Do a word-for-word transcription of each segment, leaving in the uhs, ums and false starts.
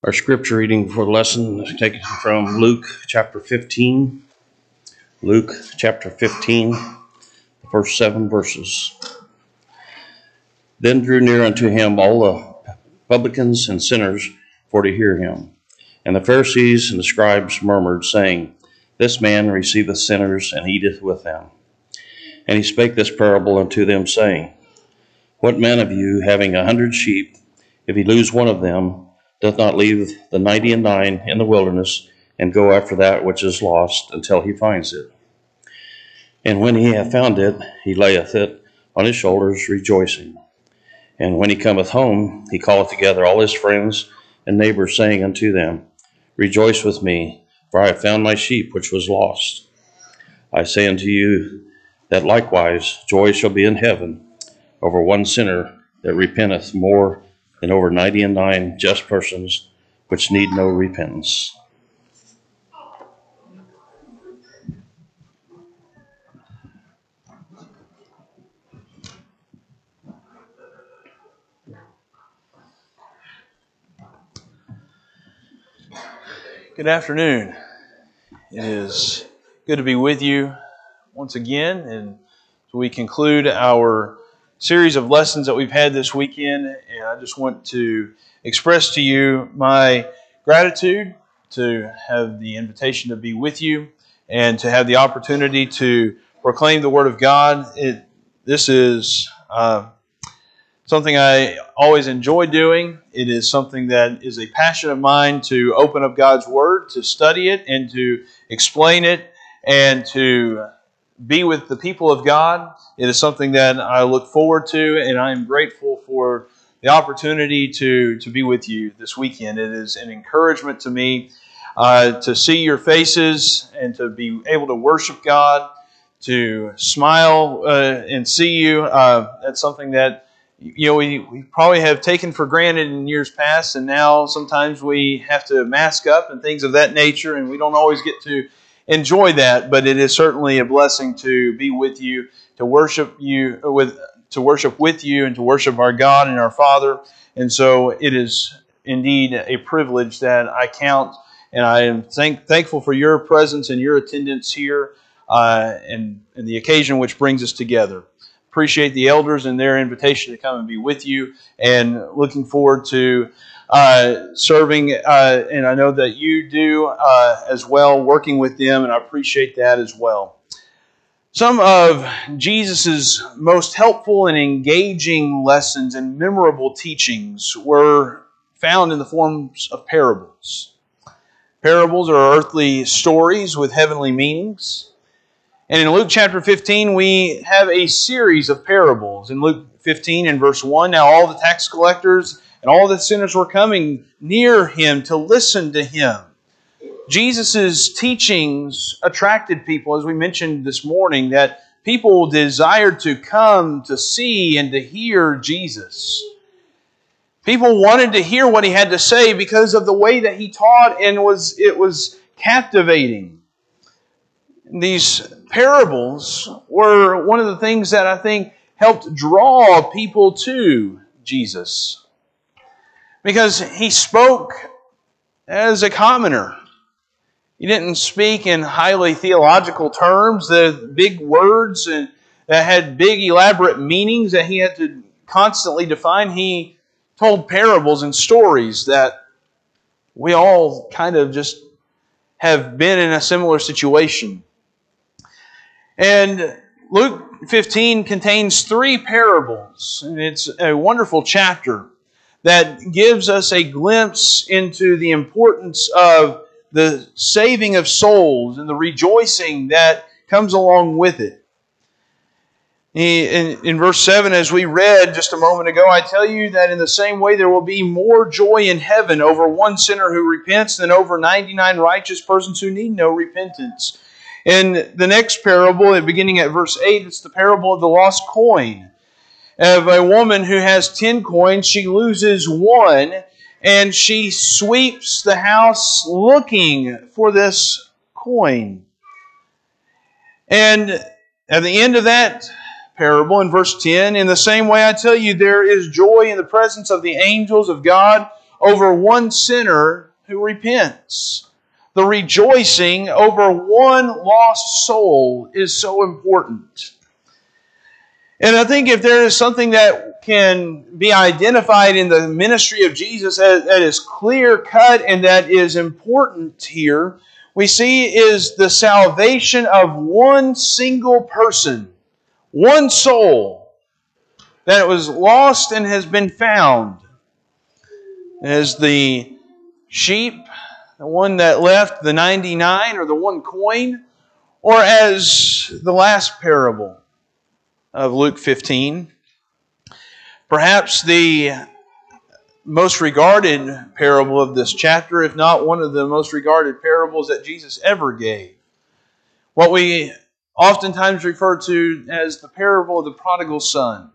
Our scripture reading for the lesson is taken from Luke chapter fifteen. Luke chapter fifteen, the first seven verses. Then drew near unto him all the publicans and sinners for to hear him. And the Pharisees and the scribes murmured, saying, This man receiveth sinners and eateth with them. And he spake this parable unto them, saying, What man of you, having a hundred sheep, if he lose one of them, doth not leave the ninety and nine in the wilderness, and go after that which is lost until he finds it? And when he hath found it, he layeth it on his shoulders, rejoicing. And when he cometh home, he calleth together all his friends and neighbors, saying unto them, Rejoice with me, for I have found my sheep which was lost. I say unto you that likewise joy shall be in heaven over one sinner that repenteth, more than over ninety and nine just persons which need no repentance. Good afternoon. It is good to be with you once again, and so we conclude our series of lessons that we've had this weekend, and I just want to express to you my gratitude to have the invitation to be with you and to have the opportunity to proclaim the Word of God. It, this is uh, something I always enjoy doing. It is something that is a passion of mine, to open up God's Word, to study it, and to explain it, and to be with the people of God. It is something that I look forward to, and I am grateful for the opportunity to, to be with you this weekend. It is an encouragement to me uh, to see your faces and to be able to worship God, to smile uh, and see you. Uh, that's something that you know we, we probably have taken for granted in years past, and now sometimes we have to mask up and things of that nature, and we don't always get to enjoy that, but it is certainly a blessing to be with you, to worship you with, to worship with you, and to worship our God and our Father. And so it is indeed a privilege that I count, and I am thank, thankful for your presence and your attendance here, uh, and, and the occasion which brings us together. Appreciate the elders and their invitation to come and be with you, and looking forward to Uh, serving, uh, and I know that you do uh, as well, working with them, and I appreciate that as well. Some of Jesus' most helpful and engaging lessons and memorable teachings were found in the forms of parables. Parables are earthly stories with heavenly meanings. And in Luke chapter fifteen, we have a series of parables. In Luke fifteen and verse one, now all the tax collectors and all the sinners were coming near him to listen to him. Jesus' teachings attracted people, as we mentioned this morning, that people desired to come to see and to hear Jesus. People wanted to hear what he had to say because of the way that he taught, and was it was captivating. These parables were one of the things that I think helped draw people to Jesus, because he spoke as a commoner. He didn't speak in highly theological terms, the big words and that had big elaborate meanings that he had to constantly define. He told parables and stories that we all kind of just have been in a similar situation. And Luke fifteen contains three parables, and it's a wonderful chapter that gives us a glimpse into the importance of the saving of souls and the rejoicing that comes along with it. In, in verse seven, as we read just a moment ago, I tell you that in the same way there will be more joy in heaven over one sinner who repents than over ninety-nine righteous persons who need no repentance. In the next parable, beginning at verse eight, it's the parable of the lost coin. Of a woman who has ten coins, she loses one, and she sweeps the house looking for this coin. And at the end of that parable, in verse ten, in the same way I tell you, there is joy in the presence of the angels of God over one sinner who repents. The rejoicing over one lost soul is so important. And I think if there is something that can be identified in the ministry of Jesus that is clear-cut and that is important here, we see is the salvation of one single person, one soul, that was lost and has been found. As the sheep, the one that left the ninety-nine or the one coin, or as the last parable of Luke fifteen. Perhaps the most regarded parable of this chapter, if not one of the most regarded parables that Jesus ever gave. What we oftentimes refer to as the parable of the prodigal son.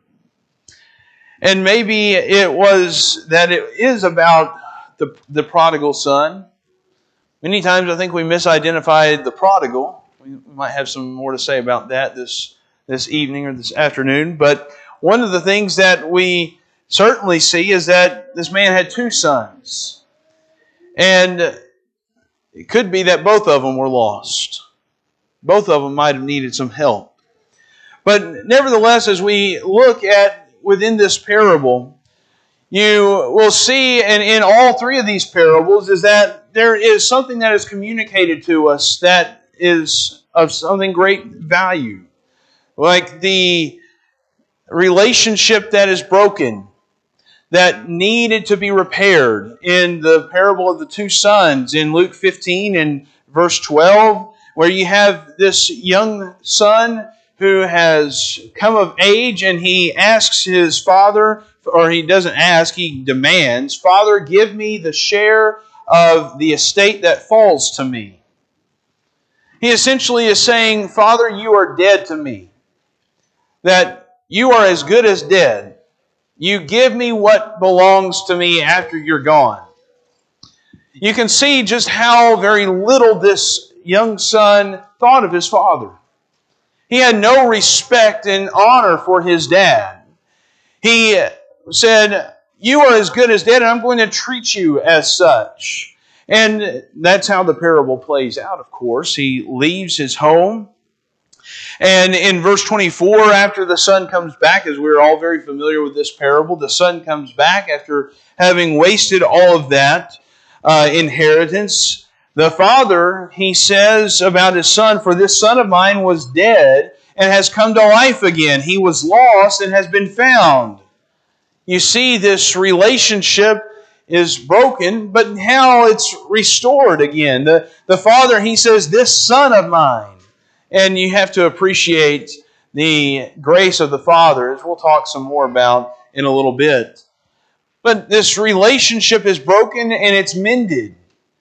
And maybe it was that it is about the, the prodigal son. Many times I think we misidentified the prodigal. We might have some more to say about that this, this evening or this afternoon. But one of the things that we certainly see is that this man had two sons. And it could be that both of them were lost. Both of them might have needed some help. But nevertheless, as we look at within this parable, you will see, and in all three of these parables, is that there is something that is communicated to us that is of something great value. Like the relationship that is broken, that needed to be repaired. In the parable of the two sons in Luke fifteen and verse twelve, where you have this young son who has come of age and he asks his father, or he doesn't ask, he demands, "Father, give me the share of the estate that falls to me." He essentially is saying, "Father, you are dead to me. That you are as good as dead. You give me what belongs to me after you're gone." You can see just how very little this young son thought of his father. He had no respect and honor for his dad. He said, "You are as good as dead, and I'm going to treat you as such." And that's how the parable plays out, of course. He leaves his home. And in verse twenty-four, after the son comes back, as we're all very familiar with this parable, the son comes back after having wasted all of that uh, inheritance. The father, he says about his son, "For this son of mine was dead and has come to life again. He was lost and has been found." You see, this relationship is broken, but now it's restored again. The, the father, he says, "This son of mine." And you have to appreciate the grace of the Father, as we'll talk some more about in a little bit. But this relationship is broken and it's mended.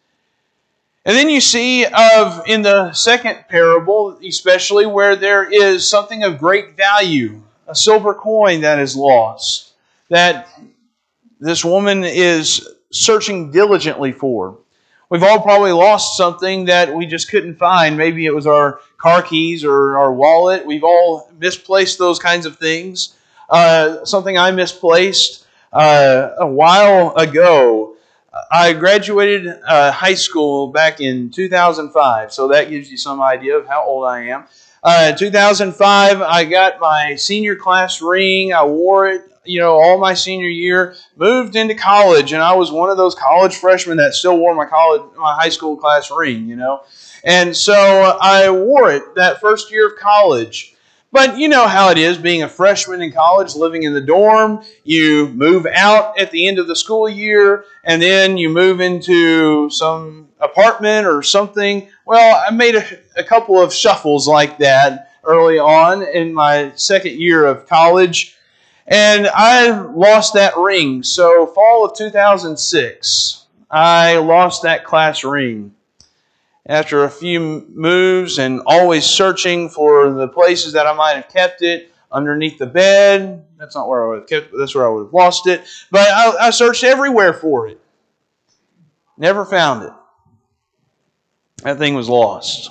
And then you see of in the second parable, especially, where there is something of great value, a silver coin that is lost, that this woman is searching diligently for. We've all probably lost something that we just couldn't find. Maybe it was our car keys or our wallet. We've all misplaced those kinds of things. Uh, something I misplaced uh, a while ago. I graduated uh, high school back in two thousand five, so that gives you some idea of how old I am. Uh, in two thousand five, I got my senior class ring. I wore it, you know, all my senior year. Moved into college, and I was one of those college freshmen that still wore my college, my high school class ring, you know. And so I wore it that first year of college. But you know how it is being a freshman in college, living in the dorm. You move out at the end of the school year, and then you move into some apartment or something. Well, I made a, a couple of shuffles like that early on in my second year of college, and I lost that ring. So fall of two thousand six, I lost that class ring. After a few moves and always searching for the places that I might have kept it, underneath the bed. That's not where I would have kept it, that's where I would have lost it. But I, I searched everywhere for it. Never found it. That thing was lost.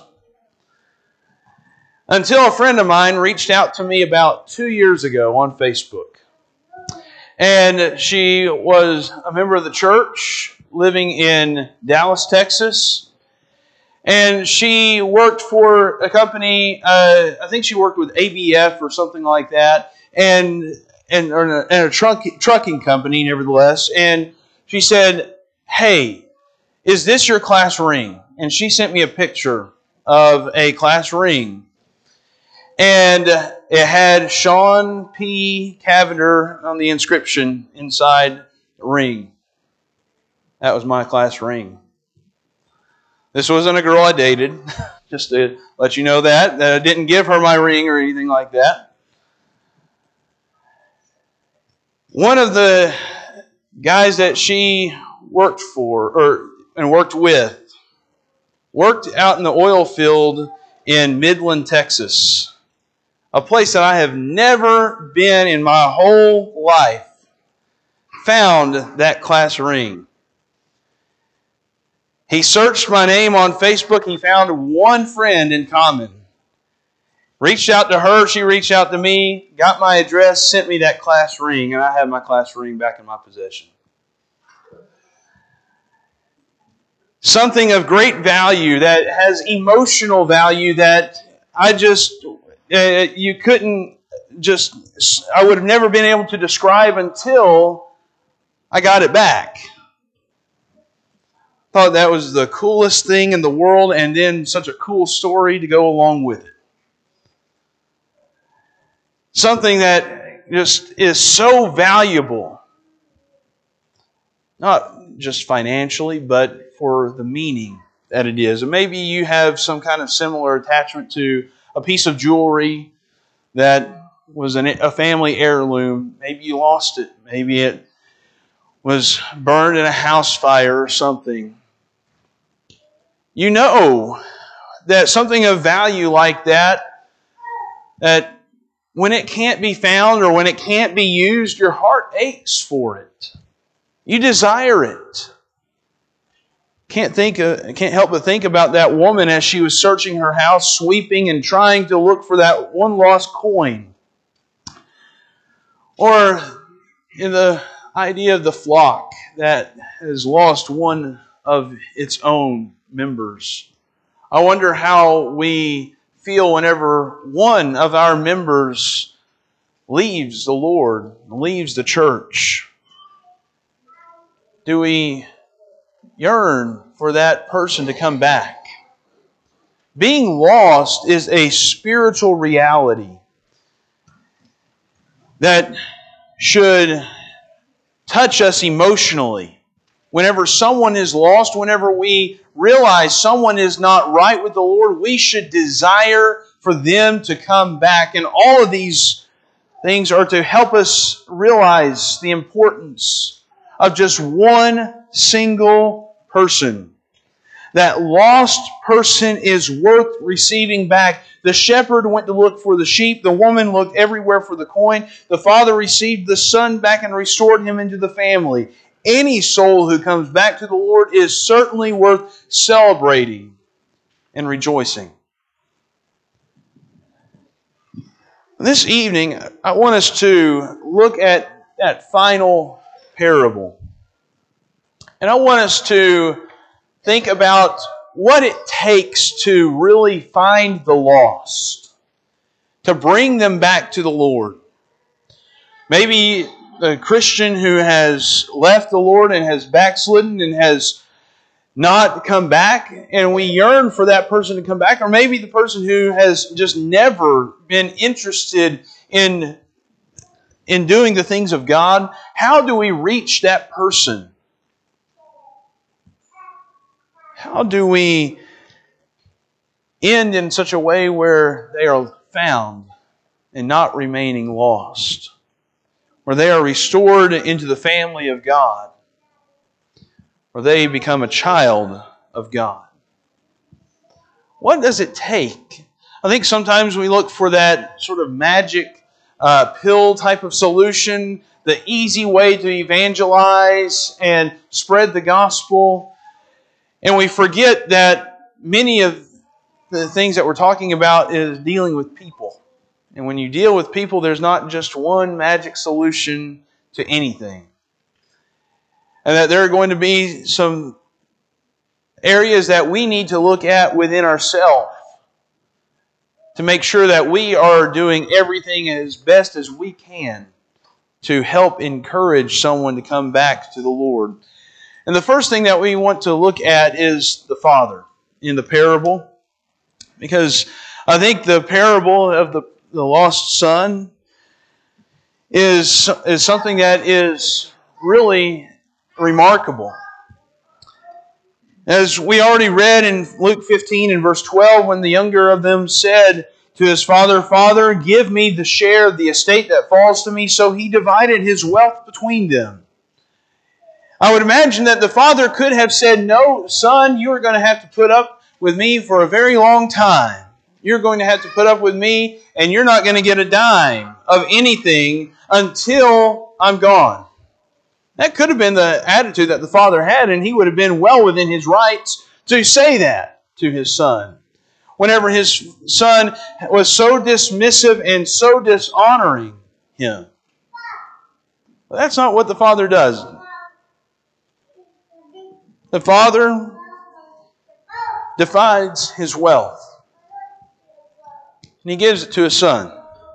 Until a friend of mine reached out to me about two years ago on Facebook. And she was a member of the church living in Dallas, Texas. And she worked for a company, uh, I think she worked with A B F or something like that, and and, or a, and a truck, trucking company, nevertheless. And she said, "Hey, is this your class ring?" And she sent me a picture of a class ring. And it had Sean P. Cavender on the inscription inside the ring. That was my class ring. This wasn't a girl I dated, just to let you know that. That I didn't give her my ring or anything like that. One of the guys that she worked for, or and worked with, worked out in the oil field in Midland, Texas. A place that I have never been in my whole life. Found that class ring. He searched my name on Facebook. He found one friend in common. Reached out to her. She reached out to me. Got my address. Sent me that class ring. And I have my class ring back in my possession. Something of great value that has emotional value that I just, uh, you couldn't just, I would have never been able to describe until I got it back. Thought that was the coolest thing in the world, and then such a cool story to go along with it. Something that just is so valuable, not just financially, but for the meaning that it is. And maybe you have some kind of similar attachment to a piece of jewelry that was an, a family heirloom. Maybe you lost it. Maybe it was burned in a house fire or something. You know that something of value like that, that when it can't be found or when it can't be used, your heart aches for it. You desire it. Can't think, of, can't help but think about that woman as she was searching her house, sweeping and trying to look for that one lost coin. Or in the idea of the flock that has lost one of its own members. I wonder how we feel whenever one of our members leaves the Lord, leaves the church. Do we yearn for that person to come back? Being lost is a spiritual reality that should touch us emotionally. Whenever someone is lost, whenever we realize someone is not right with the Lord, we should desire for them to come back. And all of these things are to help us realize the importance of just one single person. That lost person is worth receiving back. The shepherd went to look for the sheep. The woman looked everywhere for the coin. The father received the son back and restored him into the family. Any soul who comes back to the Lord is certainly worth celebrating and rejoicing. This evening, I want us to look at that final parable. And I want us to think about what it takes to really find the lost, to bring them back to the Lord. Maybe the Christian who has left the Lord and has backslidden and has not come back, and we yearn for that person to come back. Or maybe the person who has just never been interested in, in doing the things of God. How do we reach that person? How do we end in such a way where they are found and not remaining lost? Where they are restored into the family of God. Where they become a child of God. What does it take? I think sometimes we look for that sort of magic uh, pill type of solution, the easy way to evangelize and spread the gospel. And we forget that many of the things that we're talking about is dealing with people. And when you deal with people, there's not just one magic solution to anything. And that there are going to be some areas that we need to look at within ourselves to make sure that we are doing everything as best as we can to help encourage someone to come back to the Lord. And the first thing that we want to look at is the father in the parable. Because I think the parable of the, the lost son is, is something that is really remarkable. As we already read in Luke fifteen and verse twelve, when the younger of them said to his father, "Father, give me the share of the estate that falls to me," so he divided his wealth between them. I would imagine that the father could have said, "No, son, you are going to have to put up with me for a very long time. You're going to have to put up with me, and you're not going to get a dime of anything until I'm gone." That could have been the attitude that the father had, and he would have been well within his rights to say that to his son. Whenever his son was so dismissive and so dishonoring him. But that's not what the father does. The father divides his wealth, and he gives it to his son.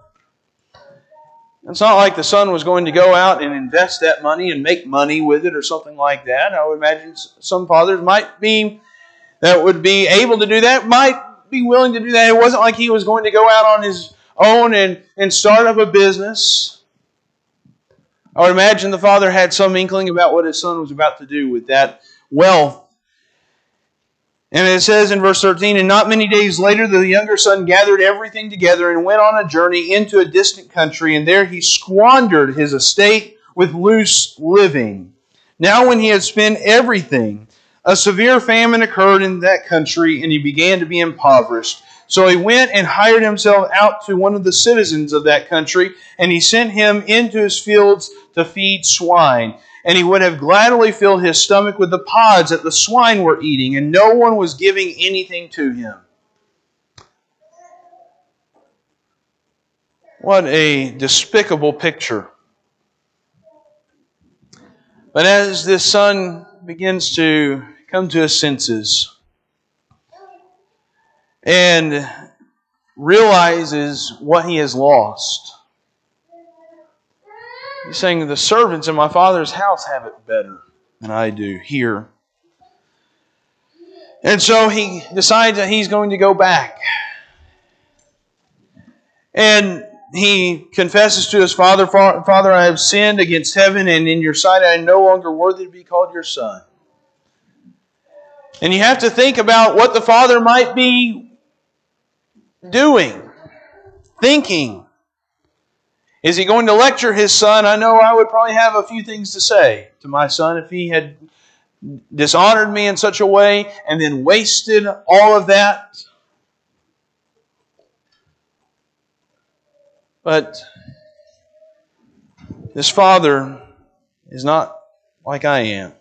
It's not like the son was going to go out and invest that money and make money with it or something like that. I would imagine some fathers might be, that would be able to do that, might be willing to do that. It wasn't like he was going to go out on his own and, and start up a business. I would imagine the father had some inkling about what his son was about to do with that wealth. And it says in verse thirteen, "And not many days later the younger son gathered everything together and went on a journey into a distant country, and there he squandered his estate with loose living. Now when he had spent everything, a severe famine occurred in that country, and he began to be impoverished. So he went and hired himself out to one of the citizens of that country, and he sent him into his fields to feed swine. And he would have gladly filled his stomach with the pods that the swine were eating, and no one was giving anything to him." What a despicable picture. But as this son begins to come to his senses and realizes what he has lost, he's saying, "The servants in my father's house have it better than I do here." And so he decides that he's going to go back. And he confesses to his father, "Father, I have sinned against heaven, and in your sight I am no longer worthy to be called your son." And you have to think about what the father might be doing, thinking. Is he going to lecture his son? I know I would probably have a few things to say to my son if he had dishonored me in such a way and then wasted all of that. But this father is not like I am.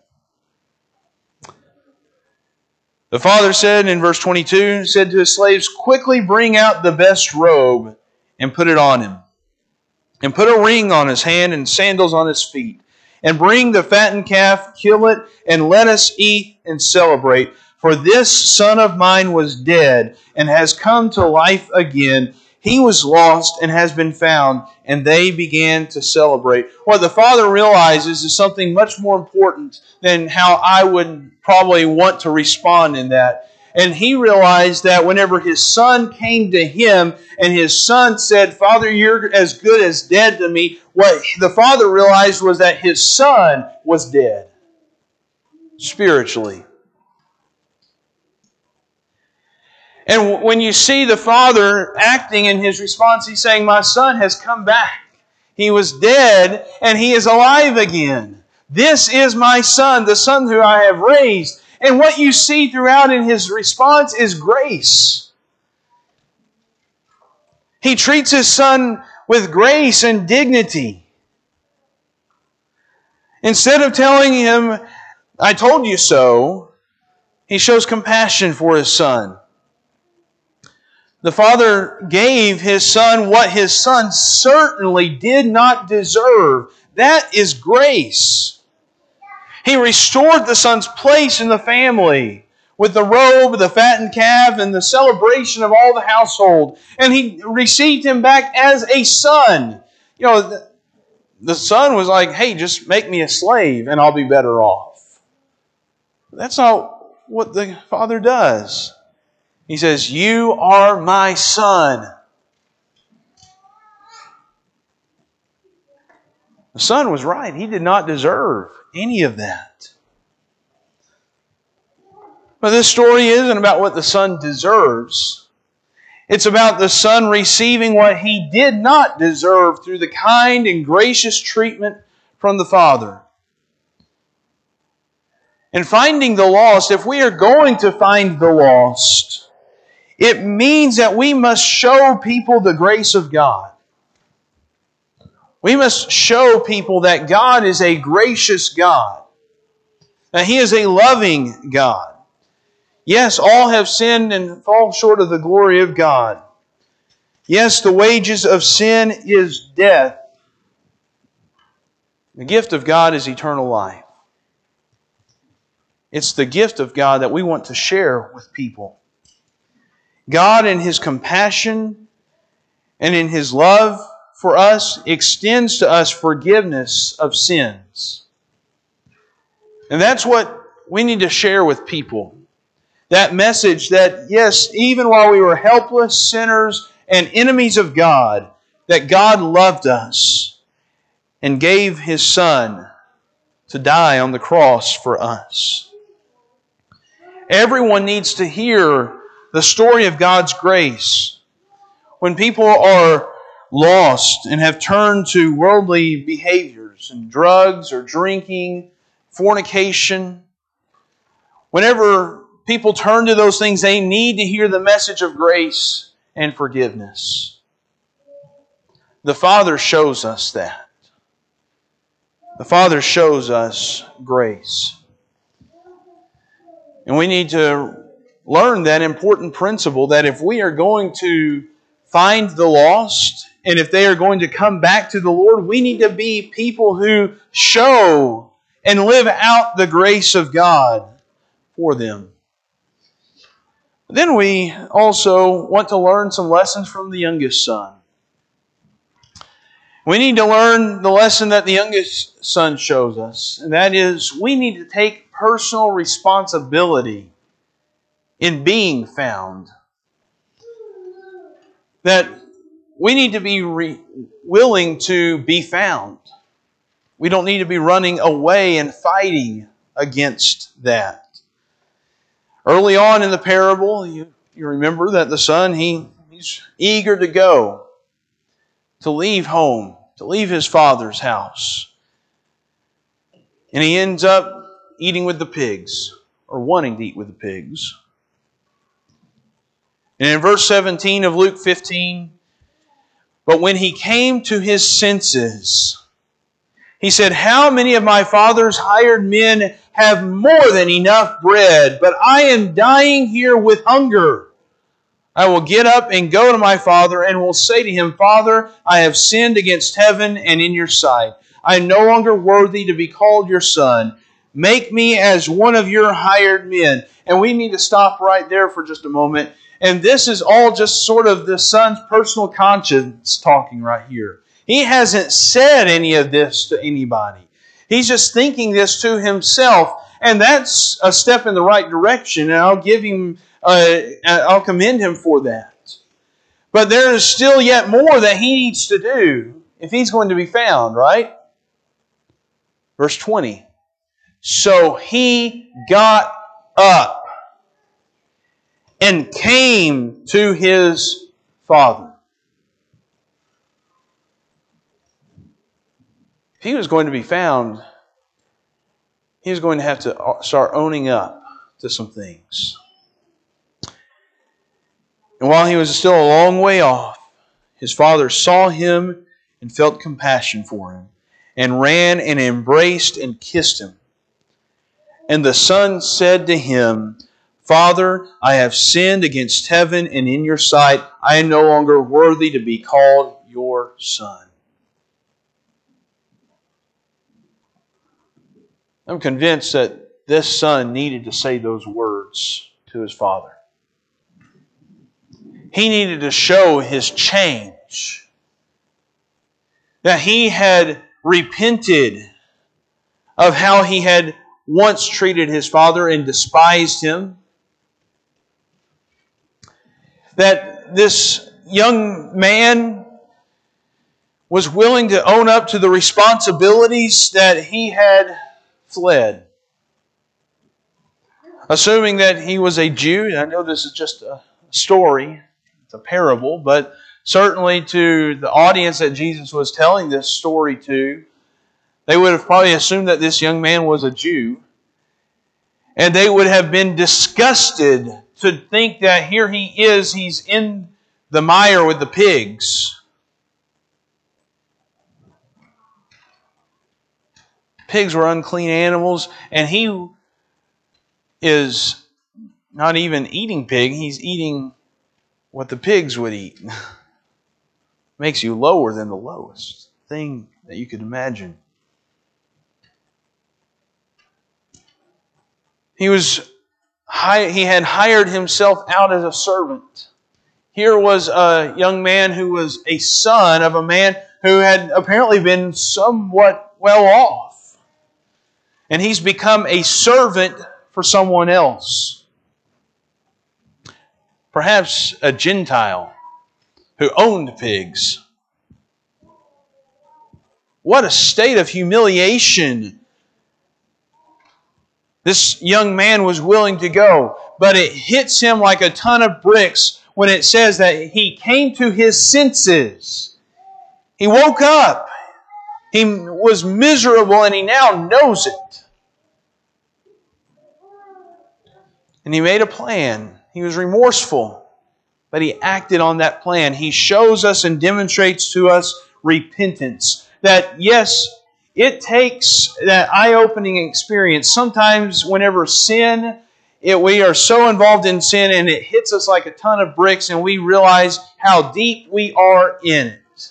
The father said in verse twenty-two, said to his slaves, "Quickly bring out the best robe and put it on him. And put a ring on his hand and sandals on his feet. And bring the fattened calf, kill it, and let us eat and celebrate. For this son of mine was dead and has come to life again. He was lost and has been found." And they began to celebrate. What the father realizes is something much more important than how I would probably want to respond in that. And he realized that whenever his son came to him and his son said, "Father, you're as good as dead to me," what the father realized was that his son was dead spiritually. And when you see the father acting in his response, he's saying, "My son has come back. He was dead and he is alive again. This is my son, the son who I have raised." And what you see throughout in his response is grace. He treats his son with grace and dignity. Instead of telling him, "I told you so," he shows compassion for his son. The father gave his son what his son certainly did not deserve. That is grace. He restored the son's place in the family with the robe, the fattened calf, and the celebration of all the household. And he received him back as a son. You know, the, the son was like, hey, just make me a slave and I'll be better off. That's not what the Father does. He says, you are my son. The son was right. He did not deserve any of that. But this story isn't about what the son deserves. It's about the son receiving what he did not deserve through the kind and gracious treatment from the Father. And finding the lost, if we are going to find the lost, it means that we must show people the grace of God. We must show people that God is a gracious God, that He is a loving God. Yes, all have sinned and fall short of the glory of God. Yes, the wages of sin is death. The gift of God is eternal life. It's the gift of God that we want to share with people. God, in His compassion and in His love for us, extends to us forgiveness of sins. And that's what we need to share with people. That message that, yes, even while we were helpless sinners and enemies of God, that God loved us and gave His Son to die on the cross for us. Everyone needs to hear the story of God's grace. When people are lost and have turned to worldly behaviors and drugs or drinking, fornication, whenever people turn to those things, they need to hear the message of grace and forgiveness. The Father shows us that. The Father shows us grace. And we need to learn that important principle that if we are going to find the lost, and if they are going to come back to the Lord, we need to be people who show and live out the grace of God for them. Then we also want to learn some lessons from the youngest son. We need to learn the lesson that the youngest son shows us, and that is we need to take personal responsibility in being found. That we need to be re- willing to be found. We don't need to be running away and fighting against that. Early on in the parable, you, you remember that the son, he, he's eager to go, to leave home, to leave his father's house. And he ends up eating with the pigs, or wanting to eat with the pigs. And in verse seventeen of Luke fifteen, but when he came to his senses, he said, how many of my father's hired men have more than enough bread, but I am dying here with hunger? I will get up and go to my father and will say to him, Father, I have sinned against heaven and in your sight. I am no longer worthy to be called your son. Make me as one of your hired men. And we need to stop right there for just a moment. And this is all just sort of the son's personal conscience talking right here. He hasn't said any of this to anybody. He's just thinking this to himself. And that's a step in the right direction. And I'll give him, uh, I'll commend him for that. But there is still yet more that he needs to do if he's going to be found, right? Verse twenty. So he got up and came to his father. If he was going to be found, he was going to have to start owning up to some things. And while he was still a long way off, his father saw him and felt compassion for him, and ran and embraced and kissed him. And the son said to him, Father, I have sinned against heaven and in your sight. I am no longer worthy to be called your son. I'm convinced that this son needed to say those words to his father. He needed to show his change. That he had repented of how he had once treated his father and despised him. That this young man was willing to own up to the responsibilities that he had fled. Assuming that he was a Jew, I know this is just a story, it's a parable, but certainly to the audience that Jesus was telling this story to, they would have probably assumed that this young man was a Jew. And they would have been disgusted to think that here he is, he's in the mire with the pigs. Pigs were unclean animals, and he is not even eating pig, he's eating what the pigs would eat. Makes you lower than the lowest thing that you could imagine. He was he had hired himself out as a servant. Here was a young man who was a son of a man who had apparently been somewhat well off. And he's become a servant for someone else. Perhaps a Gentile who owned pigs. What a state of humiliation this young man was willing to go. But it hits him like a ton of bricks when it says that he came to his senses. He woke up. He was miserable and he now knows it. And he made a plan. He was remorseful, but he acted on that plan. He shows us and demonstrates to us repentance. That yes, it takes that eye-opening experience. Sometimes whenever sin, it, we are so involved in sin and it hits us like a ton of bricks and we realize how deep we are in it.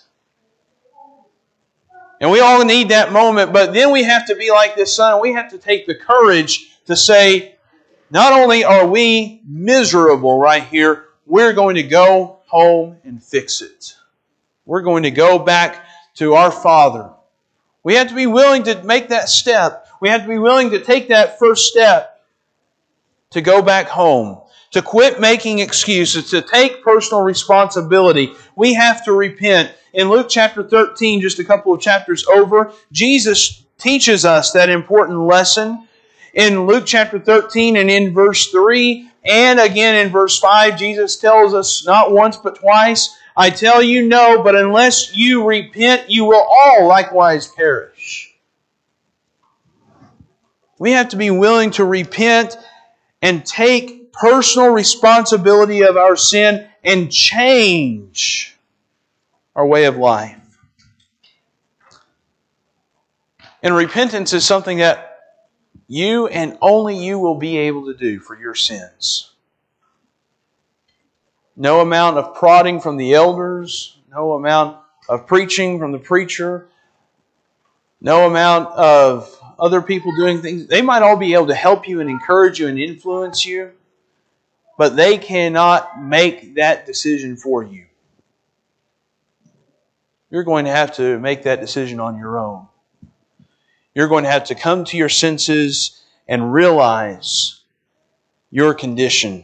And we all need that moment, but then we have to be like this son. We have to take the courage to say, not only are we miserable right here, we're going to go home and fix it. We're going to go back to our Father. We have to be willing to make that step. We have to be willing to take that first step to go back home, to quit making excuses, to take personal responsibility. We have to repent. In Luke chapter thirteen, just a couple of chapters over, Jesus teaches us that important lesson. In Luke chapter thirteen and in verse three and again in verse five, Jesus tells us not once but twice, I tell you no, but unless you repent, you will all likewise perish. We have to be willing to repent and take personal responsibility of our sin and change our way of life. And repentance is something that you and only you will be able to do for your sins. No amount of prodding from the elders, no amount of preaching from the preacher, no amount of other people doing things. They might all be able to help you and encourage you and influence you, but they cannot make that decision for you. You're going to have to make that decision on your own. You're going to have to come to your senses and realize your condition.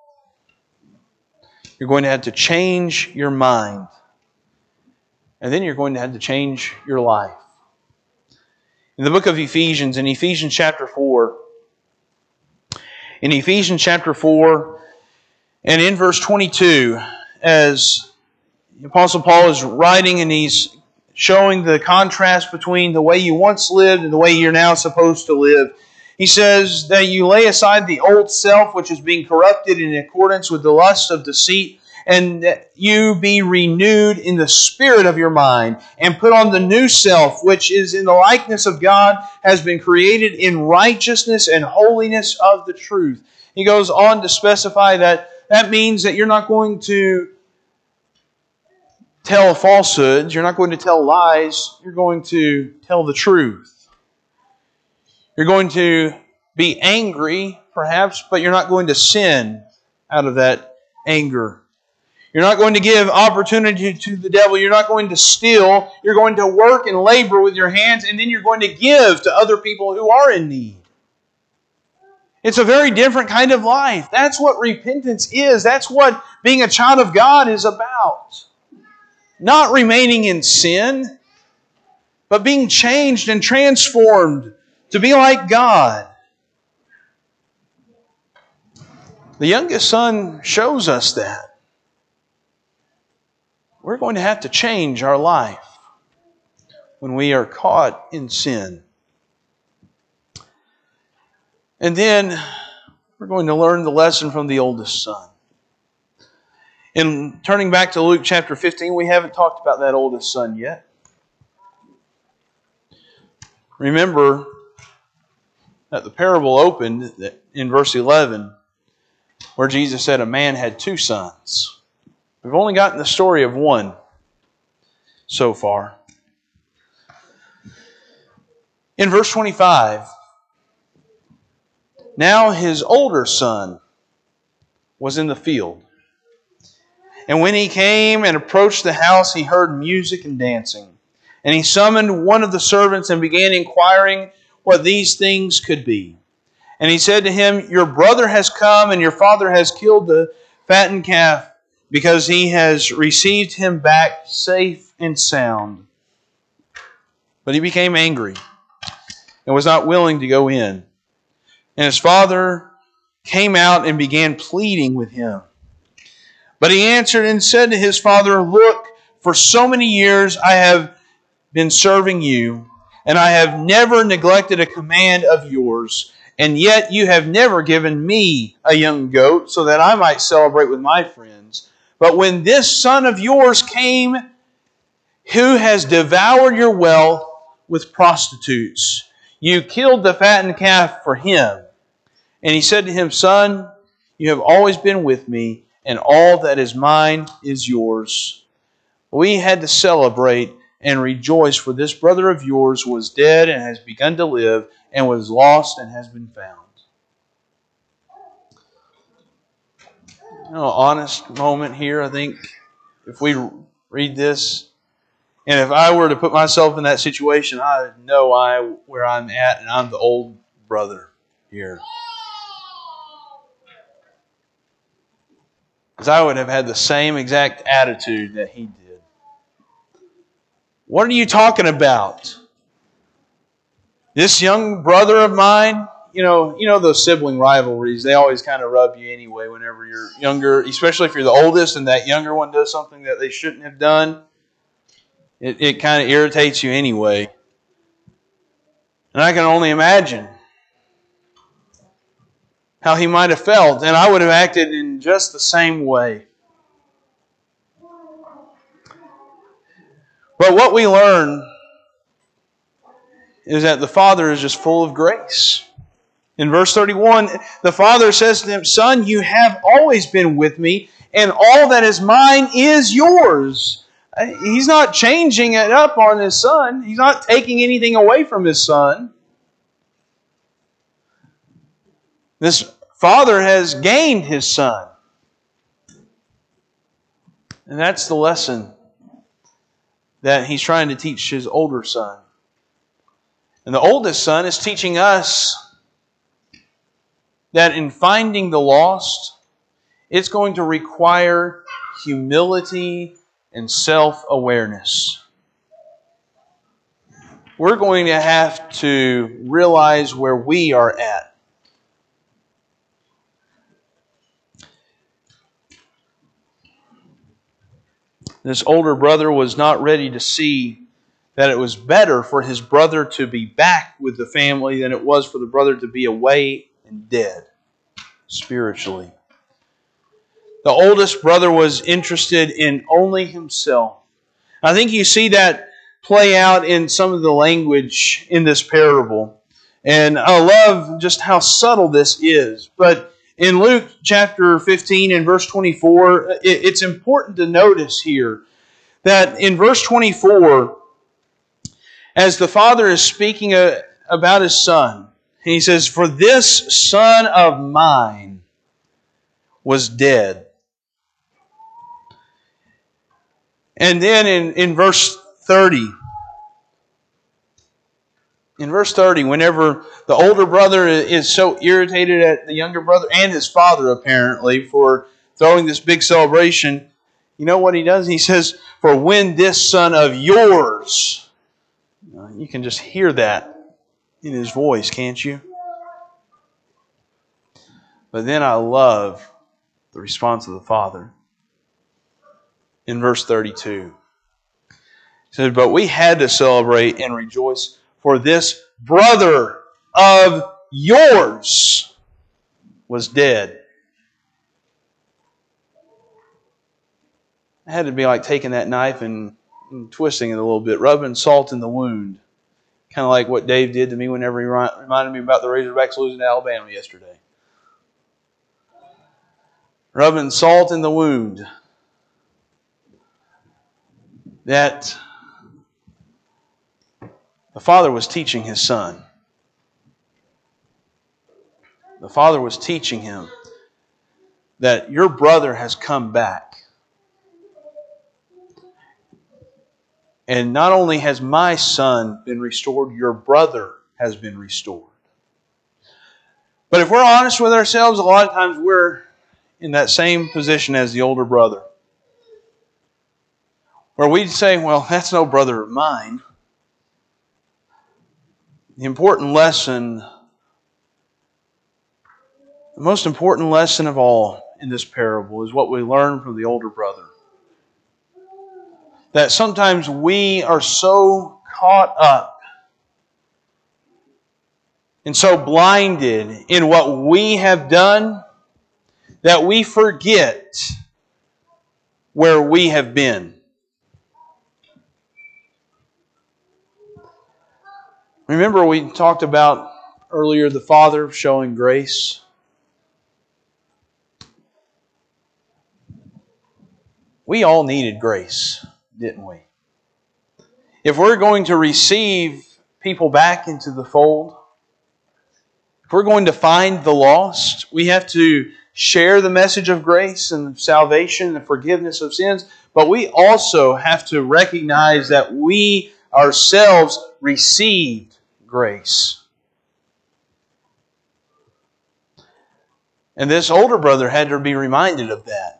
You're going to have to change your mind. And then you're going to have to change your life. In the book of Ephesians, in Ephesians chapter four, in Ephesians chapter four, and in verse twenty-two, as the Apostle Paul is writing and he's showing the contrast between the way you once lived and the way you're now supposed to live. He says that you lay aside the old self, which is being corrupted in accordance with the lust of deceit, and that you be renewed in the spirit of your mind, and put on the new self, which is in the likeness of God, has been created in righteousness and holiness of the truth. He goes on to specify that that means that you're not going to tell falsehoods, you're not going to tell lies, you're going to tell the truth. You're going to be angry, perhaps, but you're not going to sin out of that anger. You're not going to give opportunity to the devil. You're not going to steal. You're going to work and labor with your hands, and then you're going to give to other people who are in need. It's a very different kind of life. That's what repentance is. That's what being a child of God is about. Not remaining in sin, but being changed and transformed to be like God. The youngest son shows us that. We're going to have to change our life when we are caught in sin. And then we're going to learn the lesson from the oldest son. In turning back to Luke chapter fifteen, we haven't talked about that oldest son yet. Remember that the parable opened in verse eleven, where Jesus said a man had two sons. We've only gotten the story of one so far. In verse twenty-five, now his older son was in the field. And when he came and approached the house, he heard music and dancing. And he summoned one of the servants and began inquiring what these things could be. And he said to him, your brother has come, and your father has killed the fattened calf, because he has received him back safe and sound. But he became angry and was not willing to go in. And his father came out and began pleading with him. But he answered and said to his father, look, for so many years I have been serving you, and I have never neglected a command of yours, and yet you have never given me a young goat so that I might celebrate with my friends. But when this son of yours came, who has devoured your wealth with prostitutes, you killed the fattened calf for him. And he said to him, son, you have always been with me, and all that is mine is yours. We had to celebrate and rejoice, for this brother of yours was dead and has begun to live, and was lost and has been found. You know, honest moment here, I think, if we read this, and if I were to put myself in that situation, I know I where I'm at, and I'm the old brother here. Because I would have had the same exact attitude that he did. What are you talking about? This young brother of mine, you know, you know those sibling rivalries, they always kind of rub you anyway whenever you're younger, especially if you're the oldest and that younger one does something that they shouldn't have done. It, it kind of irritates you anyway. And I can only imagine how he might have felt, and I would have acted in just the same way. But what we learn is that the Father is just full of grace. In verse thirty-one, the Father says to him, son, you have always been with me, and all that is mine is yours. He's not changing it up on his son. He's not taking anything away from his son. This father has gained his son. And that's the lesson that he's trying to teach his older son. And the oldest son is teaching us that in finding the lost, it's going to require humility and self-awareness. We're going to have to realize where we are at. This older brother was not ready to see that it was better for his brother to be back with the family than it was for the brother to be away and dead spiritually. The oldest brother was interested in only himself. I think you see that play out in some of the language in this parable. And I love just how subtle this is. But in Luke chapter fifteen and verse twenty-four, it's important to notice here that in verse twenty-four, as the father is speaking about his son, And he says, "For this son of mine was dead." And then in, in verse thirty, in verse thirty, whenever the older brother is so irritated at the younger brother and his father, apparently, for throwing this big celebration, you know what he does? He says, "For when this son of yours," you can just hear that in his voice, can't you? But then I love the response of the father. In verse thirty-two, he says, "But we had to celebrate and rejoice, for this brother of yours was dead." It had to be like taking that knife and, and twisting it a little bit, rubbing salt in the wound. Kind of like what Dave did to me whenever he reminded me about the Razorbacks losing to Alabama yesterday. Rubbing salt in the wound. That the father was teaching his son. The father was teaching him that your brother has come back. And not only has my son been restored, your brother has been restored. But if we're honest with ourselves, a lot of times we're in that same position as the older brother. Where we'd say, well, that's no brother of mine. The important lesson, the most important lesson of all in this parable is what we learn from the older brother. That sometimes we are so caught up and so blinded in what we have done that we forget where we have been. Remember we talked about earlier the Father showing grace? We all needed grace, didn't we? If we're going to receive people back into the fold, if we're going to find the lost, we have to share the message of grace and salvation and forgiveness of sins, but we also have to recognize that we ourselves received grace. And this older brother had to be reminded of that.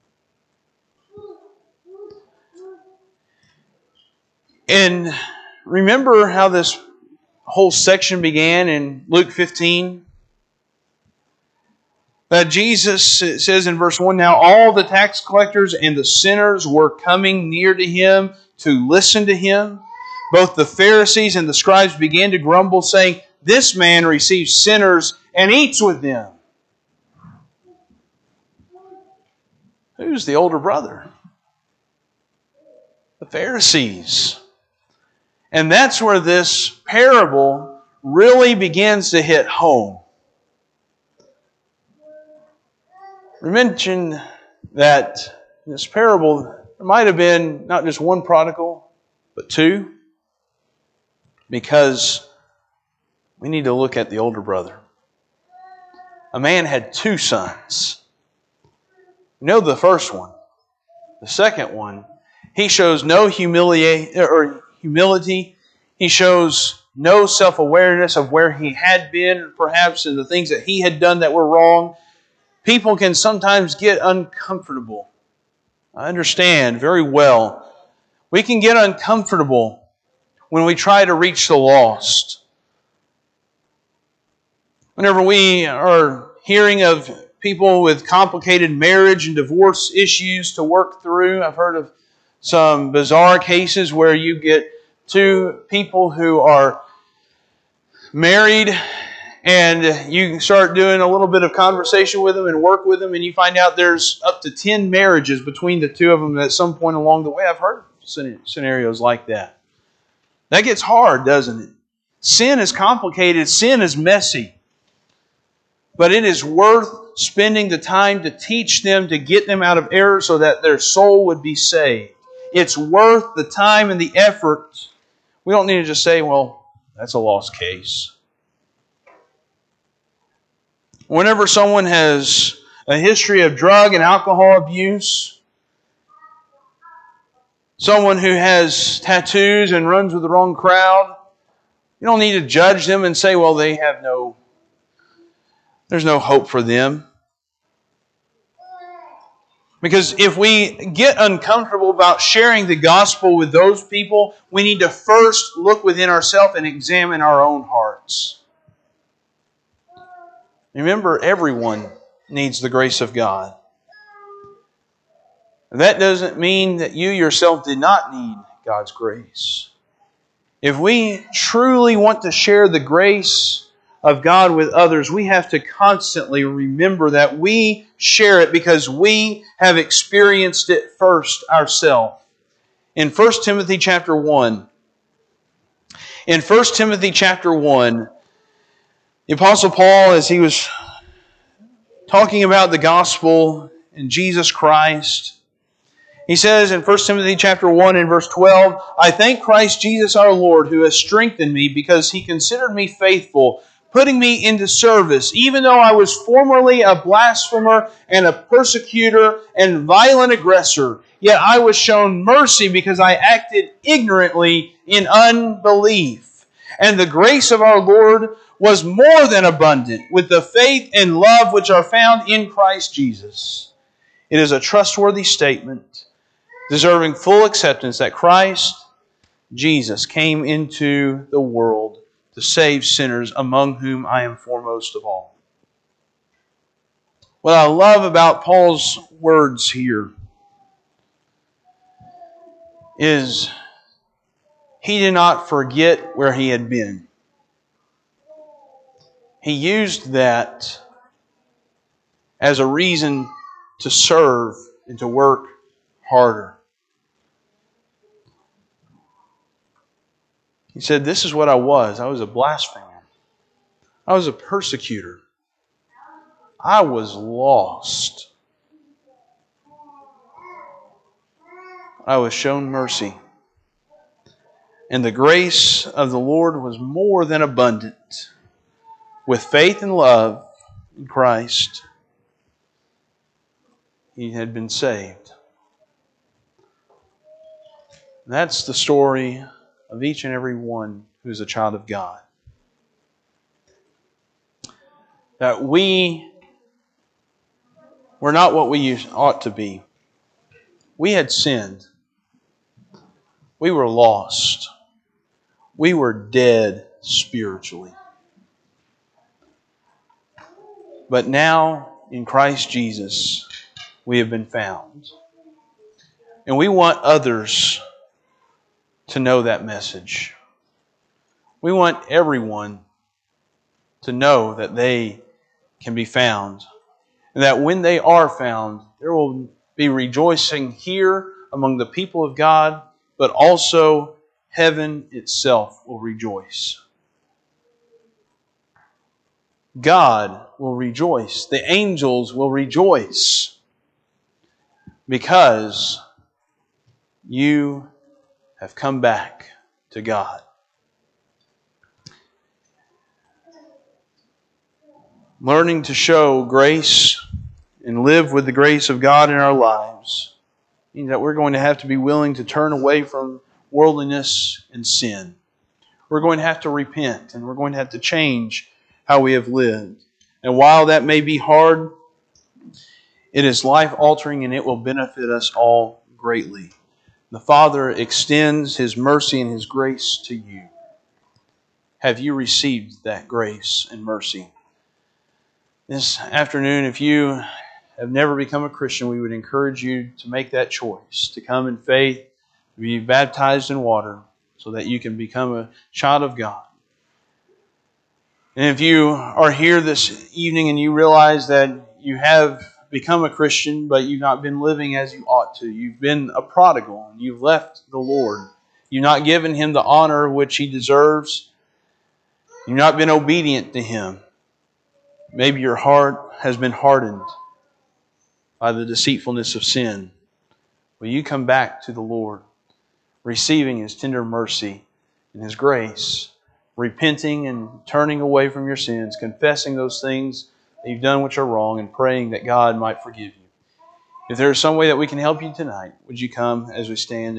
And remember how this whole section began in Luke fifteen? That Jesus, it says in verse one, "Now all the tax collectors and the sinners were coming near to him to listen to him. Both the Pharisees and the scribes began to grumble, saying, 'This man receives sinners and eats with them.'" Who's the older brother? The Pharisees. And that's where this parable really begins to hit home. We mentioned that in this parable, there might have been not just one prodigal, but two. Because we need to look at the older brother. A man had two sons. You know the first one. The second one, he shows no humilia- or humility. He shows no self-awareness of where he had been, perhaps in the things that he had done that were wrong. People can sometimes get uncomfortable. I understand very well. We can get uncomfortable when we try to reach the lost. Whenever we are hearing of people with complicated marriage and divorce issues to work through, I've heard of some bizarre cases where you get two people who are married and you start doing a little bit of conversation with them and work with them, and you find out there's up to ten marriages between the two of them at some point along the way. I've heard scenarios like that. That gets hard, doesn't it? Sin is complicated. Sin is messy. But it is worth spending the time to teach them, to get them out of error so that their soul would be saved. It's worth the time and the effort. We don't need to just say, well, that's a lost case. Whenever someone has a history of drug and alcohol abuse, someone who has tattoos and runs with the wrong crowd, you don't need to judge them and say, well, they have no, there's no hope for them. Because if we get uncomfortable about sharing the gospel with those people, we need to first look within ourselves and examine our own hearts. Remember, everyone needs the grace of God. That doesn't mean that you yourself did not need God's grace. If we truly want to share the grace of God with others, we have to constantly remember that we share it because we have experienced it first ourselves. In First Timothy chapter one, in First Timothy chapter one, the Apostle Paul, as he was talking about the gospel and Jesus Christ, he says in First Timothy chapter one and verse twelve, I thank Christ Jesus our Lord who has strengthened me because He considered me faithful, putting me into service, even though I was formerly a blasphemer and a persecutor and violent aggressor. Yet I was shown mercy because I acted ignorantly in unbelief. And the grace of our Lord was more than abundant with the faith and love which are found in Christ Jesus. It is a trustworthy statement, deserving full acceptance, that Christ Jesus came into the world to save sinners, among whom I am foremost of all. What I love about Paul's words here is he did not forget where he had been. He used that as a reason to serve and to work harder. He said, this is what I was. I was a blasphemer. I was a persecutor. I was lost. I was shown mercy. And the grace of the Lord was more than abundant. With faith and love in Christ, he had been saved. That's the story of each and every one who is a child of God. That we were not what we ought to be. We had sinned. We were lost. We were dead spiritually. But now, in Christ Jesus, we have been found. And we want others to know that message. We want everyone to know that they can be found. And that when they are found, there will be rejoicing here among the people of God, but also heaven itself will rejoice. God will rejoice. The angels will rejoice because you have come back to God. Learning to show grace and live with the grace of God in our lives means that we're going to have to be willing to turn away from worldliness and sin. We're going to have to repent, and we're going to have to change how we have lived. And while that may be hard, it is life-altering and it will benefit us all greatly. The Father extends His mercy and His grace to you. Have you received that grace and mercy? This afternoon, if you have never become a Christian, we would encourage you to make that choice, to come in faith, to be baptized in water, so that you can become a child of God. And if you are here this evening and you realize that you have become a Christian, but you've not been living as you ought to, you've been a prodigal, and you've left the Lord, you've not given Him the honor which He deserves, you've not been obedient to Him, maybe your heart has been hardened by the deceitfulness of sin. Will you come back to the Lord, receiving His tender mercy and His grace, repenting and turning away from your sins, confessing those things that you've done which are wrong, and praying that God might forgive you. If there is some way that we can help you tonight, would you come as we stand